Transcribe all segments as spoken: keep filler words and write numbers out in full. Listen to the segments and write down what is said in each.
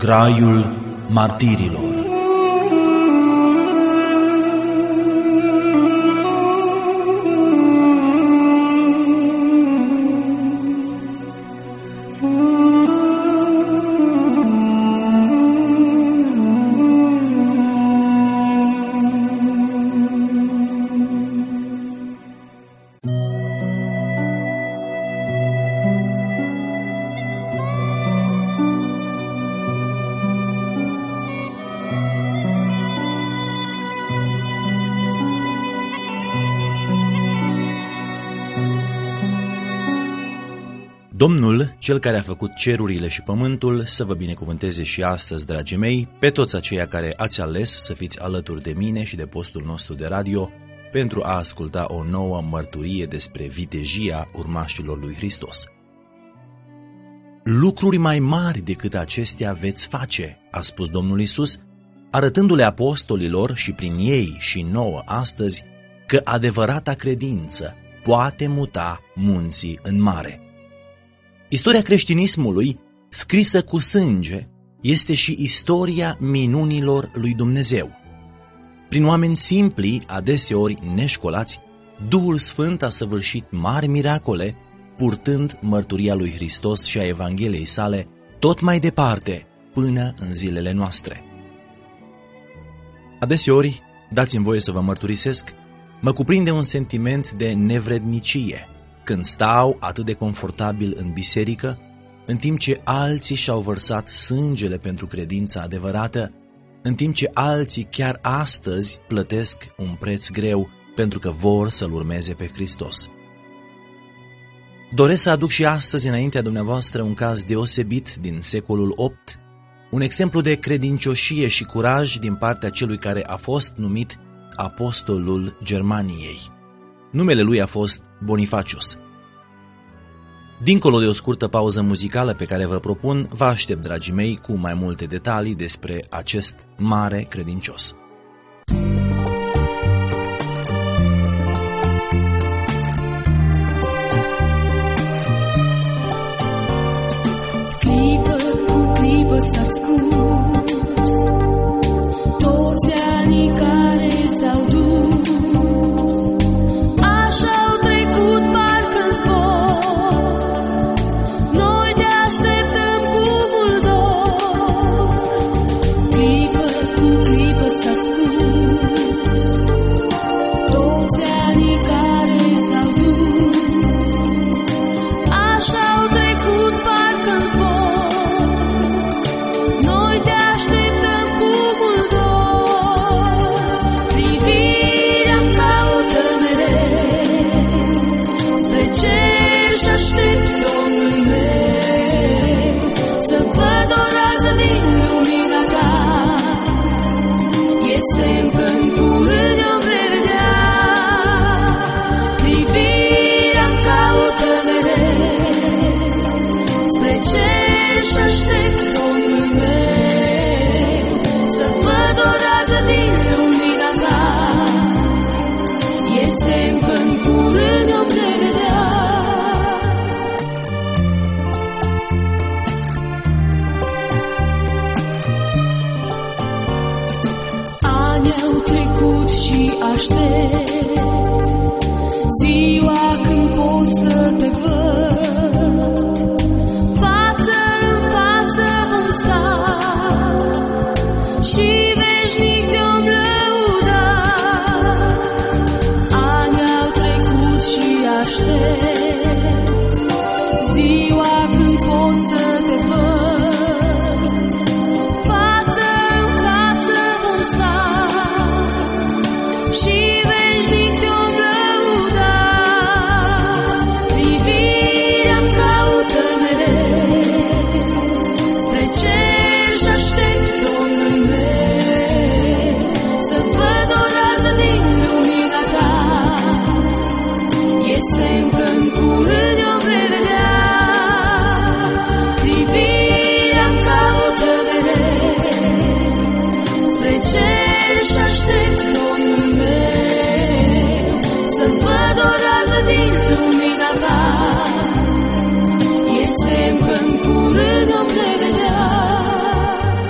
Graiul martirilor. Domnul, Cel care a făcut cerurile și pământul, să vă binecuvânteze și astăzi, dragii mei, pe toți aceia care ați ales să fiți alături de mine și de postul nostru de radio pentru a asculta o nouă mărturie despre vitejia urmașilor lui Hristos. Lucruri mai mari decât acestea veți face, a spus Domnul Iisus, arătându-le apostolilor și prin ei și nouă astăzi că adevărata credință poate muta munții în mare. Istoria creștinismului, scrisă cu sânge, este și istoria minunilor lui Dumnezeu. Prin oameni simpli, adeseori neșcolați, Duhul Sfânt a săvârșit mari miracole, purtând mărturia lui Hristos și a Evangheliei sale tot mai departe, până în zilele noastre. Adeseori, dați-mi voie să vă mărturisesc, mă cuprinde un sentiment de nevrednicie când stau atât de confortabil în biserică, în timp ce alții și-au vărsat sângele pentru credința adevărată, în timp ce alții chiar astăzi plătesc un preț greu pentru că vor să-L urmeze pe Hristos. Doresc să aduc și astăzi înaintea dumneavoastră un caz deosebit din secolul opt, un exemplu de credincioșie și curaj din partea celui care a fost numit Apostolul Germaniei. Numele lui a fost Bonifacius. Dincolo de o scurtă pauză muzicală pe care vă propun, vă aștept, dragii mei, cu mai multe detalii despre acest mare credincios. Clipă cu clipă s-a scurs toți anii care s-au dus. Aștept ziua când pot să te văd, față în față vom sta și veșnic te-om lăuda. Ani au trecut și aștept ziua când pot să te văd, față în față vom sta și veșnic te-om lăuda. Privirea-mi caută mereu spre cer și aștept, Domnul meu, să văd o rază din lumina ta. Este încă-n curând o revedea. Privirea-mi caută mereu spre cer și aștept, Domnul meu, să văd o rază din lumina ta. Este încă-n curând o revedea.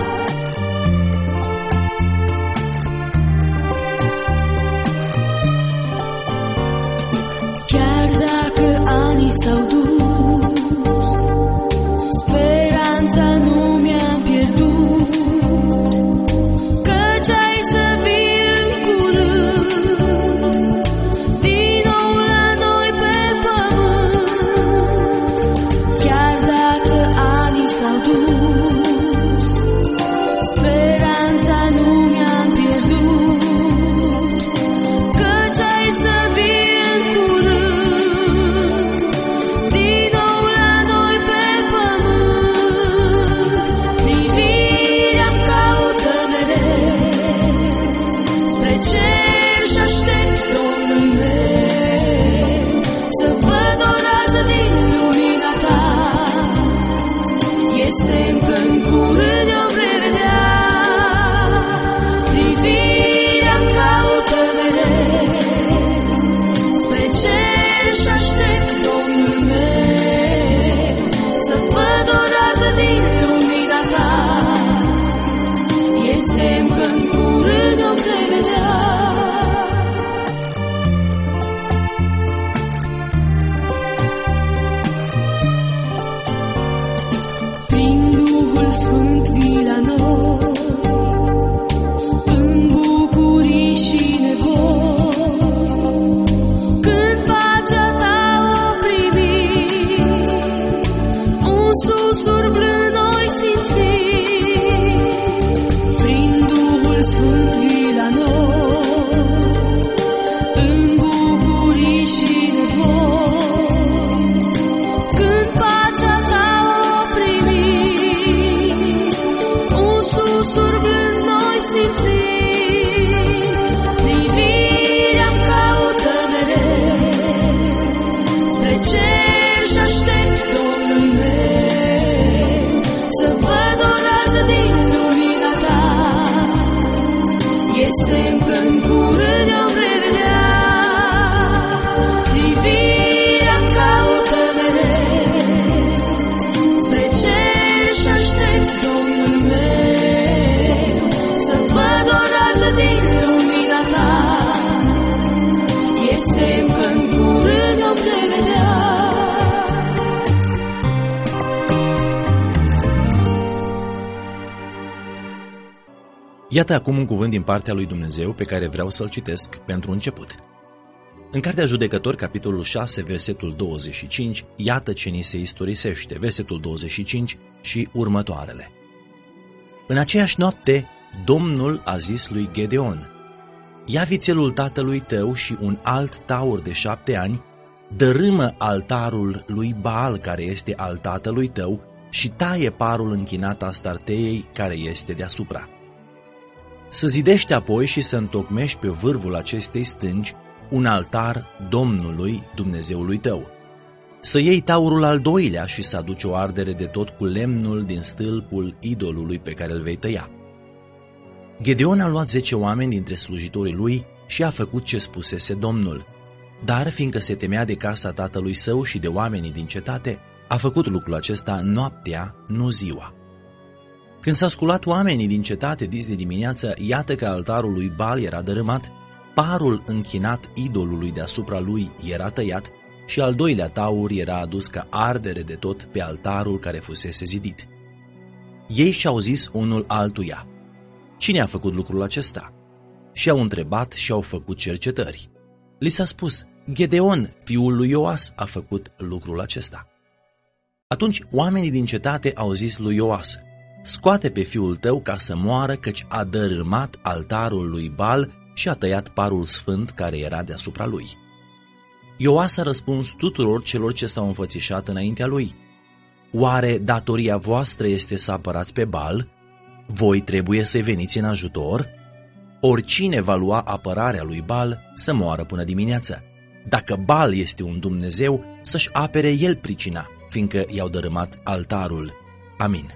Iată acum un cuvânt din partea lui Dumnezeu pe care vreau să-l citesc pentru început. În Cartea Judecători, capitolul șase, versetul douăzeci și cinci, iată ce ni se istorisește, versetul douăzeci și cinci și următoarele. În aceeași noapte, Domnul a zis lui Gedeon: ia vițelul tatălui tău și un alt taur de șapte ani, dărâmă altarul lui Baal care este al tatălui tău și taie parul închinat Astarteei care este deasupra. Să zidești apoi și să întocmești pe vârful acestei stângi un altar Domnului Dumnezeului tău. Să iei taurul al doilea și să aduci o ardere de tot cu lemnul din stâlpul idolului pe care îl vei tăia. Gedeon a luat zece oameni dintre slujitorii lui și a făcut ce spusese Domnul, dar fiindcă se temea de casa tatălui său și de oamenii din cetate, a făcut lucrul acesta noaptea, nu ziua. Când s-au sculat oamenii din cetate dis de dimineață, iată că altarul lui Baal era dărâmat, parul închinat idolului deasupra lui era tăiat și al doilea taur era adus ca ardere de tot pe altarul care fusese zidit. Ei și-au zis unul altuia: cine a făcut lucrul acesta? Și-au întrebat și au făcut cercetări. Li s-a spus: Gedeon, fiul lui Ioas, a făcut lucrul acesta. Atunci oamenii din cetate au zis lui Ioas: scoate pe fiul tău ca să moară, căci a dărâmat altarul lui Baal și a tăiat parul sfânt care era deasupra lui. Ioas a răspuns tuturor celor ce s-au înfățișat înaintea lui: oare datoria voastră este să apărați pe Baal? Voi trebuie să-i veniți în ajutor? Oricine va lua apărarea lui Baal să moară până dimineață. Dacă Baal este un Dumnezeu, să-și apere el pricina, fiindcă i-au dărâmat altarul. Amin.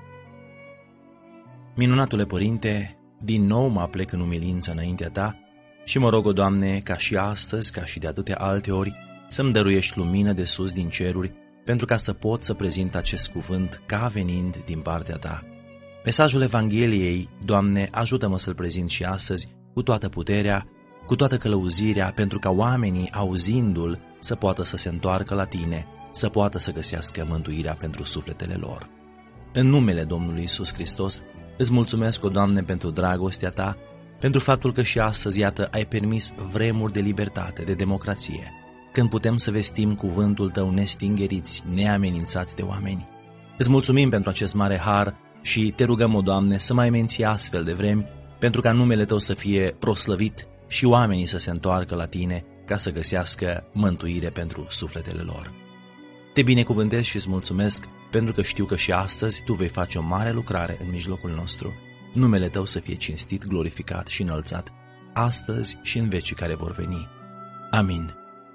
Minunatule Părinte, din nou mă aplec în umilință înaintea Ta și mă rog, o Doamne, ca și astăzi, ca și de atâtea alte ori, să-mi dăruiești lumină de sus din ceruri, pentru ca să pot să prezint acest cuvânt ca venind din partea Ta. Mesajul Evangheliei, Doamne, ajută-mă să-l prezint și astăzi cu toată puterea, cu toată călăuzirea, pentru ca oamenii, auzindu-l, să poată să se întoarcă la Tine, să poată să găsească mântuirea pentru sufletele lor. În numele Domnului Iisus Hristos, îți mulțumesc, o Doamne, pentru dragostea Ta, pentru faptul că și astăzi, iată, ai permis vremuri de libertate, de democrație, când putem să vestim cuvântul Tău nestingeriți, neamenințați de oameni. Îți mulțumim pentru acest mare har și Te rugăm, o Doamne, să mai menții astfel de vremi, pentru ca numele Tău să fie proslăvit și oamenii să se întoarcă la Tine ca să găsească mântuire pentru sufletele lor. Te binecuvântez și îți mulțumesc pentru că știu că și astăzi Tu vei face o mare lucrare în mijlocul nostru. Numele Tău să fie cinstit, glorificat și înălțat, astăzi și în vecii care vor veni. Amin.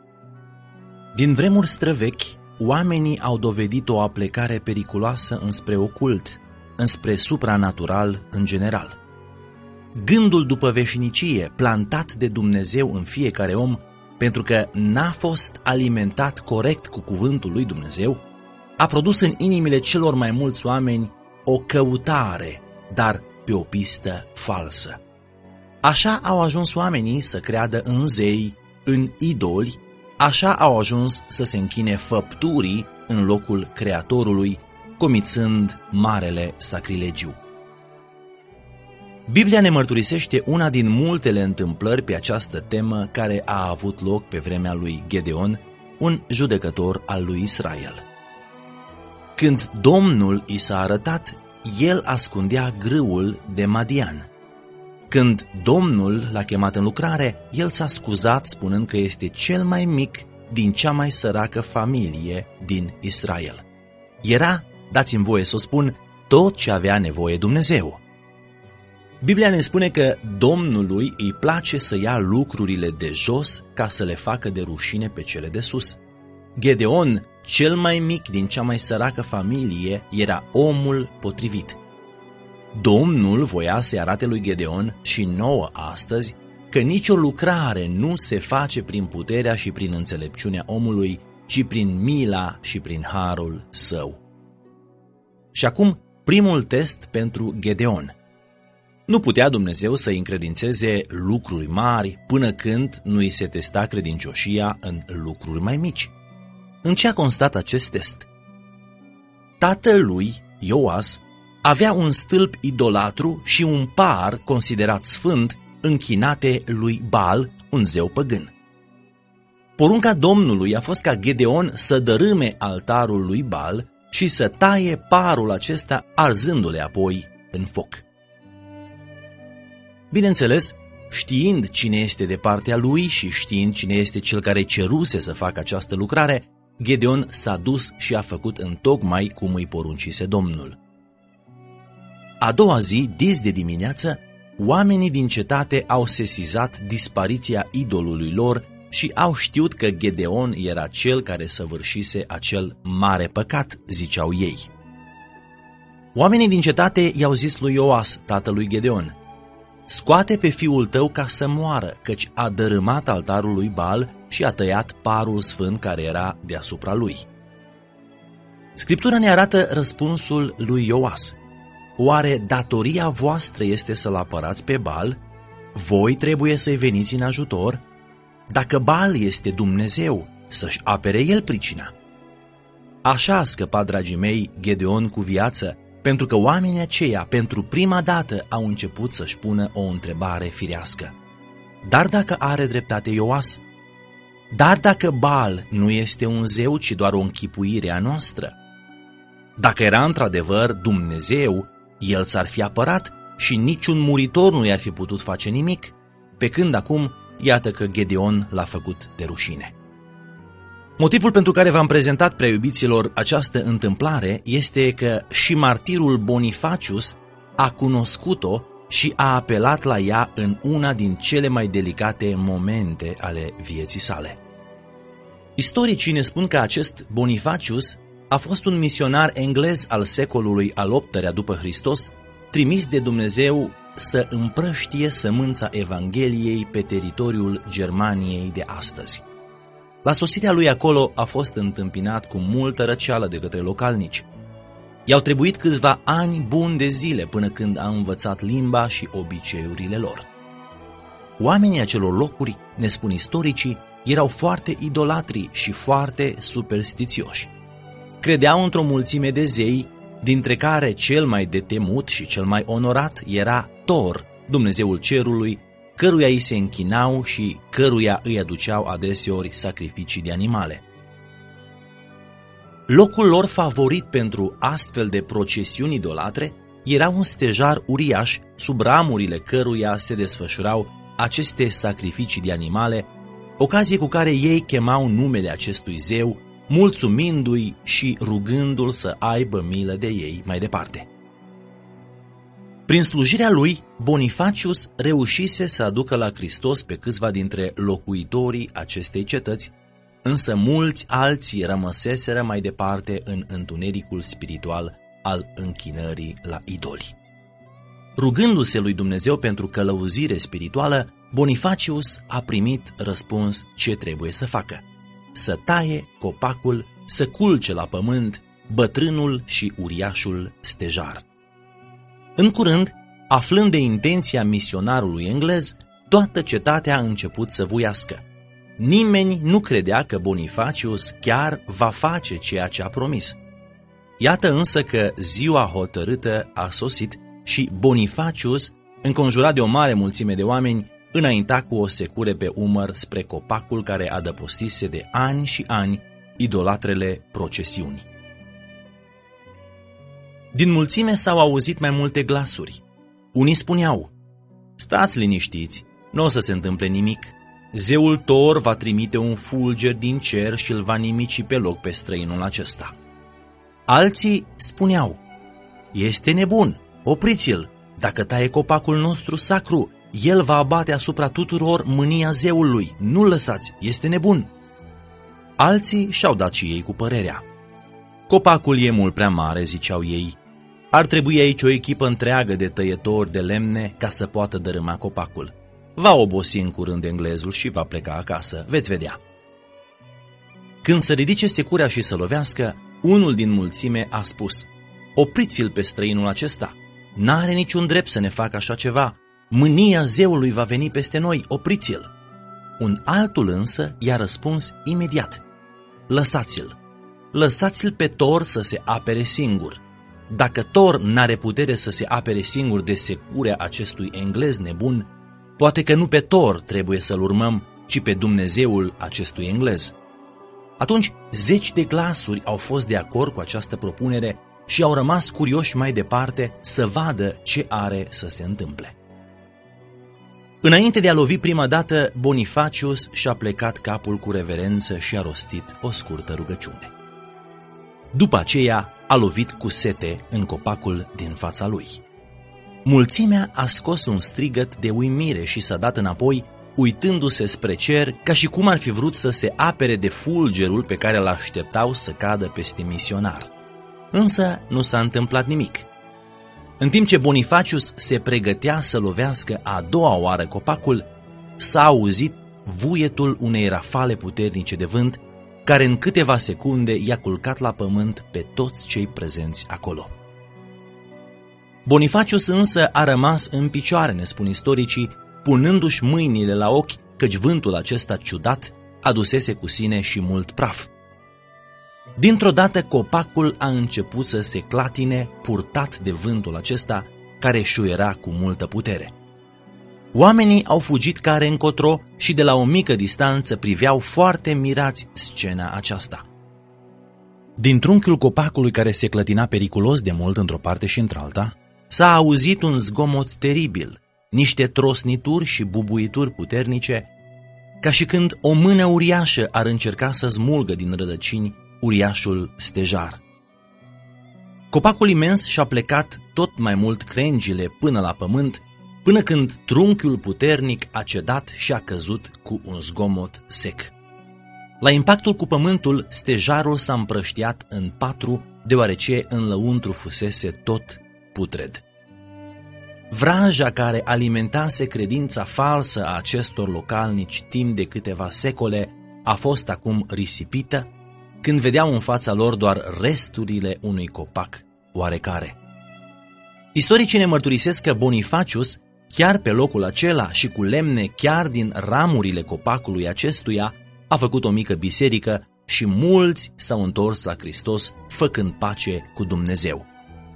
Din vremuri străvechi, oamenii au dovedit o aplecare periculoasă înspre ocult, înspre supranatural în general. Gândul după veșnicie, plantat de Dumnezeu în fiecare om, pentru că n-a fost alimentat corect cu cuvântul lui Dumnezeu, a produs în inimile celor mai mulți oameni o căutare, dar pe o pistă falsă. Așa au ajuns oamenii să creadă în zei, în idoli, așa au ajuns să se închine făpturii în locul Creatorului, comițând marele sacrilegiu. Biblia ne mărturisește una din multele întâmplări pe această temă care a avut loc pe vremea lui Gedeon, un judecător al lui Israel. Când Domnul i s-a arătat, el ascundea grâul de Madian. Când Domnul l-a chemat în lucrare, el s-a scuzat spunând că este cel mai mic din cea mai săracă familie din Israel. Era, dați-mi voie să o spun, tot ce avea nevoie Dumnezeu. Biblia ne spune că Domnului îi place să ia lucrurile de jos ca să le facă de rușine pe cele de sus. Gedeon, cel mai mic din cea mai săracă familie, era omul potrivit. Domnul voia să-i arate lui Gedeon și nouă astăzi că nicio lucrare nu se face prin puterea și prin înțelepciunea omului, ci prin mila și prin harul său. Și acum primul test pentru Gedeon. Nu putea Dumnezeu să-i încredințeze lucruri mari până când nu îi se testa credincioșia în lucruri mai mici. În ce a constat acest test? Tatăl lui, Ioas, avea un stâlp idolatru și un par considerat sfânt închinate lui Baal, un zeu păgân. Porunca Domnului a fost ca Gedeon să dărâme altarul lui Baal și să taie parul acesta, arzându-le apoi în foc. Bineînțeles, știind cine este de partea lui și știind cine este cel care ceruse să facă această lucrare, Gedeon s-a dus și a făcut întocmai cum îi poruncise Domnul. A doua zi, dis de dimineață, oamenii din cetate au sesizat dispariția idolului lor și au știut că Gedeon era cel care săvârșise acel mare păcat, ziceau ei. Oamenii din cetate i-au zis lui Ioas, tatălui Gedeon: scoate pe fiul tău ca să moară, căci a dărâmat altarul lui Baal și a tăiat parul sfânt care era deasupra lui. Scriptura ne arată răspunsul lui Ioas: oare datoria voastră este să-l apărați pe Baal? Voi trebuie să-i veniți în ajutor? Dacă Baal este Dumnezeu, să-și apere el pricina. Așa a scăpat, dragii mei, Gedeon cu viață, pentru că oamenii aceia pentru prima dată au început să-și pună o întrebare firească. Dar dacă are dreptate Ioas? Dar dacă Baal nu este un zeu, ci doar o închipuire a noastră? Dacă era într-adevăr Dumnezeu, el s-ar fi apărat și niciun muritor nu i-ar fi putut face nimic, pe când acum, iată că Gedeon l-a făcut de rușine. Motivul pentru care v-am prezentat, prea iubiților, această întâmplare este că și martirul Bonifacius a cunoscut-o și a apelat la ea în una din cele mai delicate momente ale vieții sale. Istoricii ne spun că acest Bonifacius a fost un misionar englez al secolului al optulea după Hristos, trimis de Dumnezeu să împrăștie sămânța Evangheliei pe teritoriul Germaniei de astăzi. La sosirea lui acolo a fost întâmpinat cu multă răceală de către localnici. I-au trebuit câțiva ani buni de zile până când a învățat limba și obiceiurile lor. Oamenii acelor locuri, ne spun istoricii, erau foarte idolatri și foarte superstițioși. Credeau într-o mulțime de zei, dintre care cel mai de temut și cel mai onorat era Thor, Dumnezeul cerului, căruia îi se închinau și căruia îi aduceau adeseori sacrificii de animale. Locul lor favorit pentru astfel de procesiuni idolatre era un stejar uriaș sub ramurile căruia se desfășurau aceste sacrificii de animale, ocazie cu care ei chemau numele acestui zeu, mulțumindu-i și rugându-l să aibă milă de ei mai departe. Prin slujirea lui, Bonifacius reușise să aducă la Hristos pe câțiva dintre locuitorii acestei cetăți, însă mulți alții rămăseseră mai departe în întunericul spiritual al închinării la idoli. Rugându-se lui Dumnezeu pentru călăuzire spirituală, Bonifacius a primit răspuns ce trebuie să facă: să taie copacul, să culce la pământ bătrânul și uriașul stejar. În curând, aflând de intenția misionarului englez, toată cetatea a început să vuiască. Nimeni nu credea că Bonifacius chiar va face ceea ce a promis. Iată însă că ziua hotărâtă a sosit și Bonifacius, înconjurat de o mare mulțime de oameni, înainta cu o secure pe umăr spre copacul care adăpostise de ani și ani idolatrele procesiuni. Din mulțime s-au auzit mai multe glasuri. Unii spuneau: stați liniștiți, nu o să se întâmple nimic. Zeul Thor va trimite un fulger din cer și îl va nimici pe loc pe străinul acesta. Alții spuneau: este nebun, opriți-l, dacă taie copacul nostru sacru, el va abate asupra tuturor mânia zeului, nu lăsați, este nebun. Alții și-au dat și ei cu părerea. Copacul e mult prea mare, ziceau ei. Ar trebui aici o echipă întreagă de tăietori de lemne ca să poată dărâma copacul. Va obosi în curând englezul și va pleca acasă, veți vedea. Când să ridice securea și să lovească, unul din mulțime a spus: opriți-l pe străinul acesta, n-are niciun drept să ne facă așa ceva, mânia zeului va veni peste noi, opriți-l. Un altul însă i-a răspuns imediat: lăsați-l, lăsați-l pe Thor să se apere singur. dacă Thor n-are putere să se apere singur de securea acestui englez nebun, poate că nu pe Thor trebuie să-l urmăm, ci pe Dumnezeul acestui englez. Atunci, zeci de glasuri au fost de acord cu această propunere și au rămas curioși mai departe să vadă ce are să se întâmple. Înainte de a lovi prima dată, Bonifacius și-a plecat capul cu reverență și a rostit o scurtă rugăciune. După aceea a lovit cu sete în copacul din fața lui. Mulțimea a scos un strigăt de uimire și s-a dat înapoi, uitându-se spre cer, ca și cum ar fi vrut să se apere de fulgerul pe care îl așteptau să cadă peste misionar. Însă nu s-a întâmplat nimic. În timp ce Bonifacius se pregătea să lovească a doua oară copacul, s-a auzit vuietul unei rafale puternice de vânt, care în câteva secunde i-a culcat la pământ pe toți cei prezenți acolo. Bonifacius însă a rămas în picioare, ne spun istoricii, punându-și mâinile la ochi, căci vântul acesta ciudat adusese cu sine și mult praf. Dintr-o dată copacul a început să se clatine, purtat de vântul acesta, care șuiera cu multă putere. Oamenii au fugit care încotro și de la o mică distanță priveau foarte mirați scena aceasta. Din trunchiul copacului, care se clătina periculos de mult într-o parte și într-alta, s-a auzit un zgomot teribil, niște trosnituri și bubuituri puternice, ca și când o mână uriașă ar încerca să smulgă din rădăcini uriașul stejar. Copacul imens și-a plecat tot mai mult crengile până la pământ, până când trunchiul puternic a cedat și a căzut cu un zgomot sec. La impactul cu pământul, stejarul s-a împrăștiat în patru, deoarece în lăuntru fusese tot putred. Vraja care alimentase credința falsă a acestor localnici timp de câteva secole a fost acum risipită, când vedeau în fața lor doar resturile unui copac oarecare. Istoricii ne mărturisesc că Bonifacius, chiar pe locul acela și cu lemne chiar din ramurile copacului acestuia, a făcut o mică biserică și mulți s-au întors la Hristos, făcând pace cu Dumnezeu.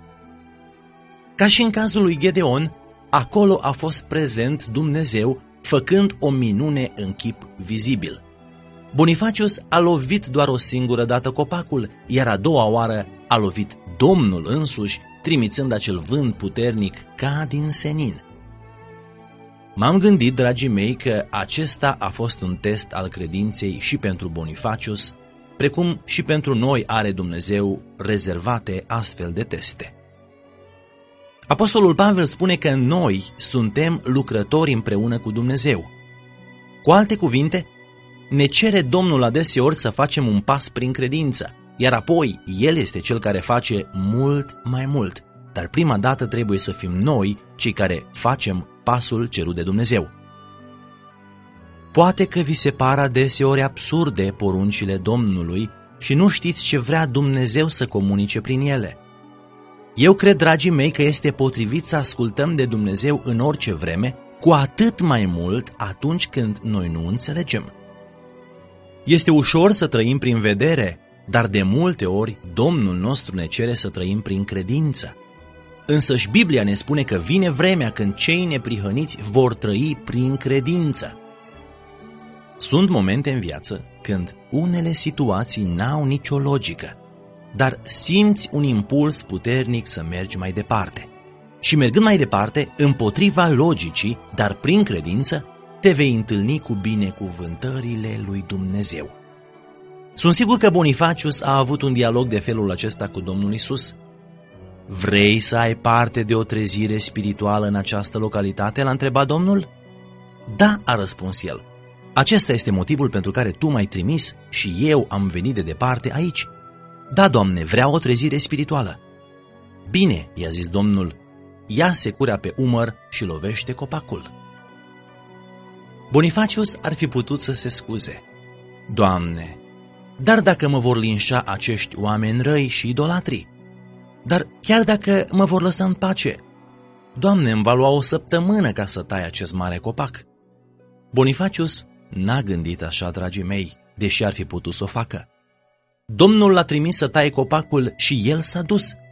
Ca și în cazul lui Gedeon, acolo a fost prezent Dumnezeu, făcând o minune în chip vizibil. Bonifacius a lovit doar o singură dată copacul, iar a doua oară a lovit Domnul însuși, trimițând acel vânt puternic ca din senin. M-am gândit, dragii mei, că acesta a fost un test al credinței și pentru Bonifacius, precum și pentru noi are Dumnezeu rezervate astfel de teste. Apostolul Pavel spune că noi suntem lucrători împreună cu Dumnezeu. Cu alte cuvinte, ne cere Domnul adeseori să facem un pas prin credință, iar apoi El este Cel care face mult mai mult. Dar prima dată trebuie să fim noi cei care facem pasul cerut de Dumnezeu. Poate că vi se par adeseori absurde poruncile Domnului și nu știți ce vrea Dumnezeu să comunice prin ele. Eu cred, dragii mei, că este potrivit să ascultăm de Dumnezeu în orice vreme, cu atât mai mult atunci când noi nu înțelegem. Este ușor să trăim prin vedere, dar de multe ori Domnul nostru ne cere să trăim prin credință. Însăși Biblia ne spune că vine vremea când cei neprihăniți vor trăi prin credință. Sunt momente în viață când unele situații n-au nicio logică, dar simți un impuls puternic să mergi mai departe. Și mergând mai departe, împotriva logicii, dar prin credință, te vei întâlni cu binecuvântările lui Dumnezeu. Sunt sigur că Bonifacius a avut un dialog de felul acesta cu Domnul Iisus. Vrei să ai parte de o trezire spirituală în această localitate? L-a întrebat Domnul. Da, a răspuns el. Acesta este motivul pentru care tu m-ai trimis și eu am venit de departe aici. Da, Doamne, vreau o trezire spirituală. Bine, i-a zis Domnul, ia securea pe umăr și lovește copacul. Bonifacius ar fi putut să se scuze. Doamne, dar dacă mă vor linșa acești oameni răi și idolatri? Dar chiar dacă mă vor lăsa în pace? Doamne, îmi va lua o săptămână ca să tai acest mare copac. Bonifacius n-a gândit așa, dragii mei, deși ar fi putut să o facă. Domnul l-a trimis să taie copacul și el s-a dus.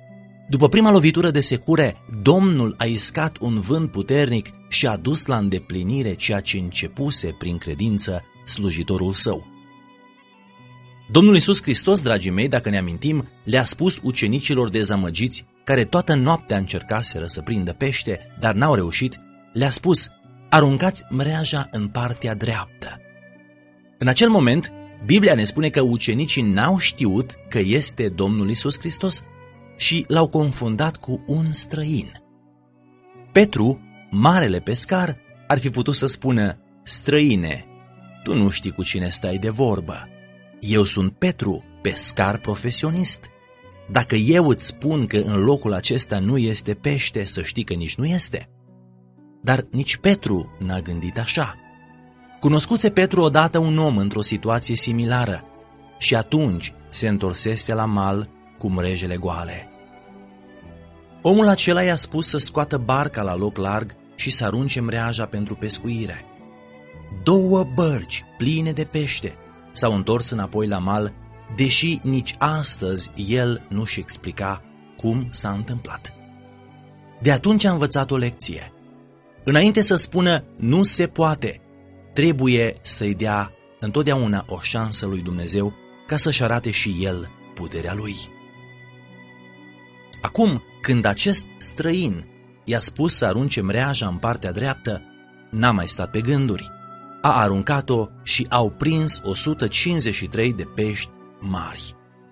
După prima lovitură de secure, Domnul a iscat un vânt puternic și a dus la îndeplinire ceea ce începuse prin credință slujitorul său. Domnul Iisus Hristos, dragii mei, dacă ne amintim, le-a spus ucenicilor dezamăgiți, care toată noaptea încercaseră să prindă pește, dar n-au reușit, le-a spus: aruncați mreaja în partea dreaptă. În acel moment, Biblia ne spune că ucenicii n-au știut că este Domnul Iisus Hristos și l-au confundat cu un străin. Petru, marele pescar, ar fi putut să spună: străine, tu nu știi cu cine stai de vorbă. Eu sunt Petru, pescar profesionist. Dacă eu îți spun că în locul acesta nu este pește, să știi că nici nu este. Dar nici Petru n-a gândit așa. Cunoscuse Petru odată un om într-o situație similară și atunci se întorsese la mal cu mrejele goale. Omul acela i-a spus să scoată barca la loc larg și să arunce mreaja pentru pescuire. Două bărci pline de pește s-au întors înapoi la mal, deși nici astăzi el nu-și explica cum s-a întâmplat. De atunci a învățat o lecție. Înainte să spună nu se poate, trebuie să-i dea întotdeauna o șansă lui Dumnezeu ca să-și arate și el puterea lui. Acum, când acest străin i-a spus să arunce mreaja în partea dreaptă, n-a mai stat pe gânduri. A aruncat-o și au prins o sută cincizeci și trei de pești mari.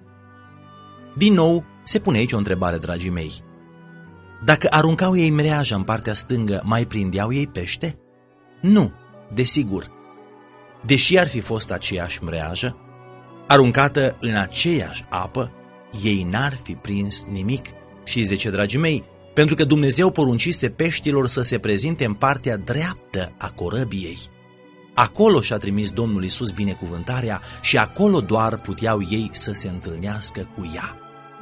Din nou, se pune aici o întrebare, dragii mei. Dacă aruncau ei mreaja în partea stângă, mai prindeau ei pește? Nu, desigur. Deși ar fi fost aceeași mreajă, aruncată în aceeași apă, ei n-ar fi prins nimic. Și zice, dragii mei, pentru că Dumnezeu poruncise peștilor să se prezinte în partea dreaptă a corăbiei. Acolo și-a trimis Domnul Iisus binecuvântarea și acolo doar puteau ei să se întâlnească cu ea.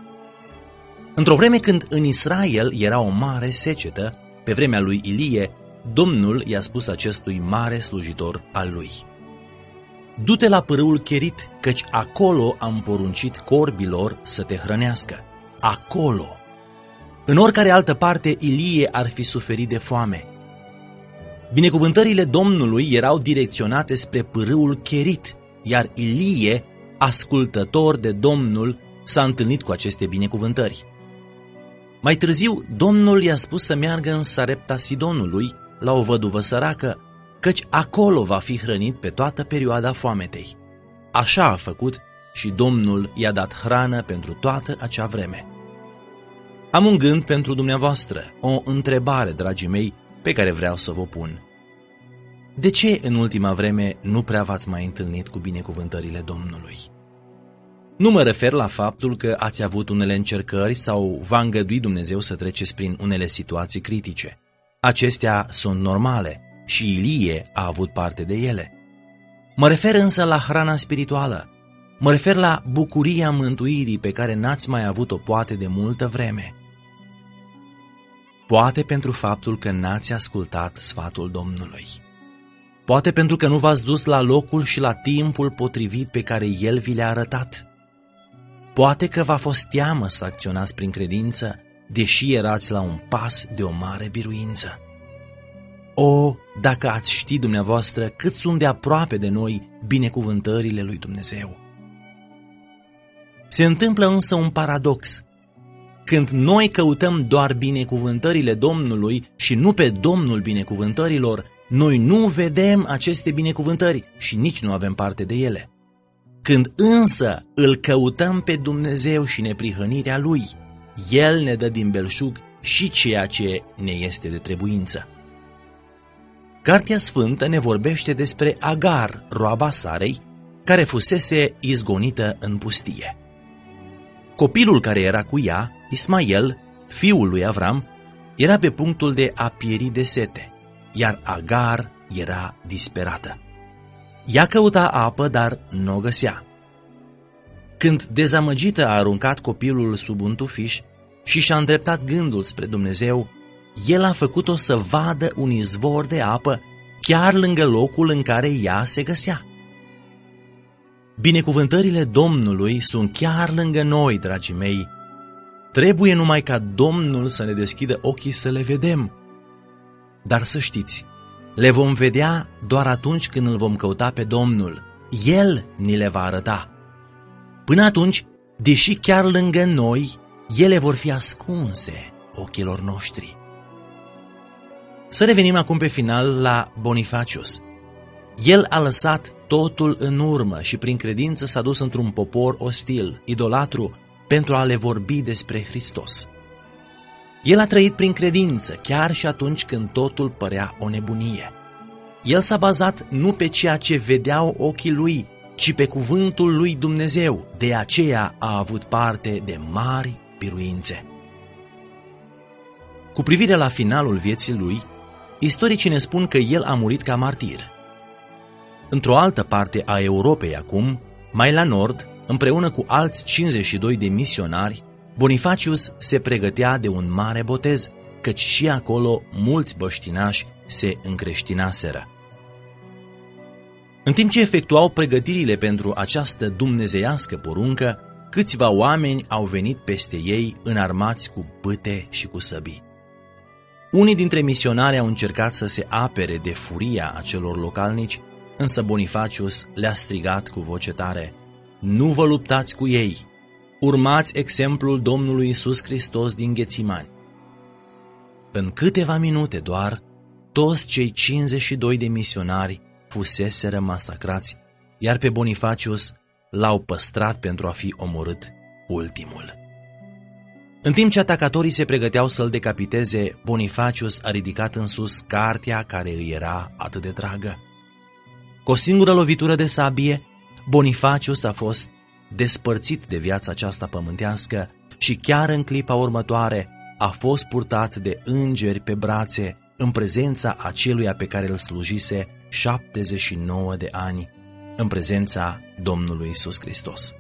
Într-o vreme când în Israel era o mare secetă, pe vremea lui Ilie, Domnul i-a spus acestui mare slujitor al lui: du-te la pârâul Cherit, căci acolo am poruncit corbilor să te hrănească. Acolo. În oricare altă parte, Ilie ar fi suferit de foame. Binecuvântările Domnului erau direcționate spre pârâul Cherit, iar Ilie, ascultător de Domnul, s-a întâlnit cu aceste binecuvântări. Mai târziu, Domnul i-a spus să meargă în Sarepta Sidonului, la o văduvă săracă, căci acolo va fi hrănit pe toată perioada foametei. Așa a făcut și Domnul i-a dat hrană pentru toată acea vreme. Am un gând pentru dumneavoastră, o întrebare, dragii mei, pe care vreau să vă pun. De ce în ultima vreme nu prea v-ați mai întâlnit cu binecuvântările Domnului? Nu mă refer la faptul că ați avut unele încercări sau v-a îngăduit Dumnezeu să treceți prin unele situații critice. Acestea sunt normale și Ilie a avut parte de ele. Mă refer însă la hrana spirituală. Mă refer la bucuria mântuirii pe care n-ați mai avut-o poate de multă vreme. Poate pentru faptul că n-ați ascultat sfatul Domnului. Poate pentru că nu v-ați dus la locul și la timpul potrivit pe care El vi le-a arătat. Poate că v-a fost teamă să acționați prin credință, deși erați la un pas de o mare biruință. O, dacă ați ști dumneavoastră cât sunt de aproape de noi binecuvântările lui Dumnezeu. Se întâmplă însă un paradox. Când noi căutăm doar binecuvântările Domnului și nu pe Domnul binecuvântărilor, noi nu vedem aceste binecuvântări și nici nu avem parte de ele. Când însă îl căutăm pe Dumnezeu și neprihănirea Lui, El ne dă din belșug și ceea ce ne este de trebuință. Cartea Sfântă ne vorbește despre Agar, roaba Sarei, care fusese izgonită în pustie. Copilul care era cu ea, Ismael, fiul lui Avram, era pe punctul de a pieri de sete, iar Agar era disperată. Ea căuta apă, dar nu o găsea. Când dezamăgită a aruncat copilul sub un tufiș și și-a îndreptat gândul spre Dumnezeu, El a făcut-o să vadă un izvor de apă chiar lângă locul în care ea se găsea. Binecuvântările Domnului sunt chiar lângă noi, dragii mei, Trebuie numai ca Domnul să ne deschidă ochii să le vedem. Dar să știți, le vom vedea doar atunci când îl vom căuta pe Domnul. El ni le va arăta. Până atunci, deși chiar lângă noi, ele vor fi ascunse ochilor noștri. Să revenim acum pe final la Bonifacius. El a lăsat totul în urmă și prin credință s-a dus într-un popor ostil, idolatru, pentru a le vorbi despre Hristos. El a trăit prin credință, chiar și atunci când totul părea o nebunie. El s-a bazat nu pe ceea ce vedeau ochii lui, ci pe cuvântul lui Dumnezeu. De aceea a avut parte de mari biruințe. Cu privire la finalul vieții lui, istoricii ne spun că el a murit ca martir. Într-o altă parte a Europei acum, mai la nord, împreună cu alți cincizeci și doi de misionari, Bonifacius se pregătea de un mare botez, căci și acolo mulți băștinași se încreștinaseră. În timp ce efectuau pregătirile pentru această dumnezeiască poruncă, câțiva oameni au venit peste ei înarmați cu bâte și cu săbii. Unii dintre misionari au încercat să se apere de furia acelor localnici, însă Bonifacius le-a strigat cu voce tare: „Nu vă luptați cu ei! Urmați exemplul Domnului Iisus Hristos din Ghețimani.” În câteva minute doar, toți cei cincizeci și doi de misionari fuseseră masacrați, iar pe Bonifacius l-au păstrat pentru a fi omorât ultimul. În timp ce atacatorii se pregăteau să-l decapiteze, Bonifacius a ridicat în sus cartea care îi era atât de dragă. Cu o singură lovitură de sabie, Bonifacius a fost despărțit de viața aceasta pământească și chiar în clipa următoare a fost purtat de îngeri pe brațe în prezența aceluia pe care îl slujise șaptezeci și nouă de ani, în prezența Domnului Iisus Hristos.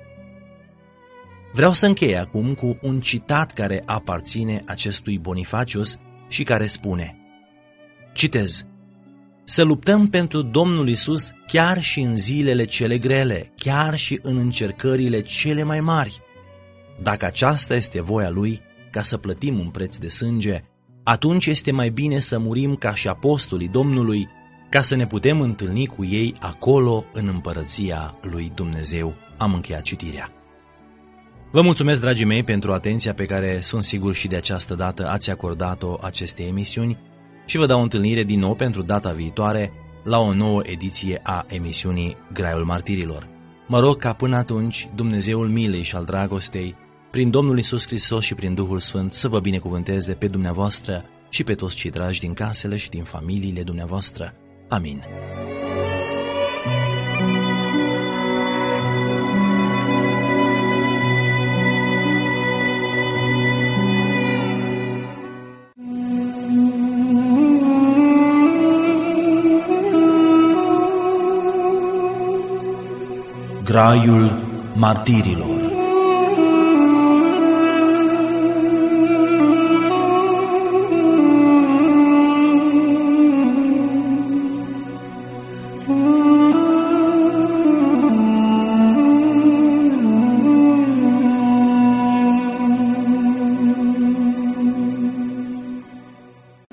Vreau să închei acum cu un citat care aparține acestui Bonifacius și care spune, citez: „Să luptăm pentru Domnul Iisus chiar și în zilele cele grele, chiar și în încercările cele mai mari. Dacă aceasta este voia Lui, ca să plătim un preț de sânge, atunci este mai bine să murim ca și apostolii Domnului, ca să ne putem întâlni cu ei acolo în împărăția lui Dumnezeu.” Am încheiat citirea. Vă mulțumesc, dragii mei, pentru atenția pe care sunt sigur și de această dată ați acordat-o acestei emisiuni și vă dau o întâlnire din nou pentru data viitoare la o nouă ediție a emisiunii Graiul Martirilor. Mă rog ca până atunci Dumnezeul milei și al dragostei, prin Domnul Iisus Hristos și prin Duhul Sfânt, să vă binecuvânteze pe dumneavoastră și pe toți cei dragi din casele și din familiile dumneavoastră. Amin. Graiul Martirilor.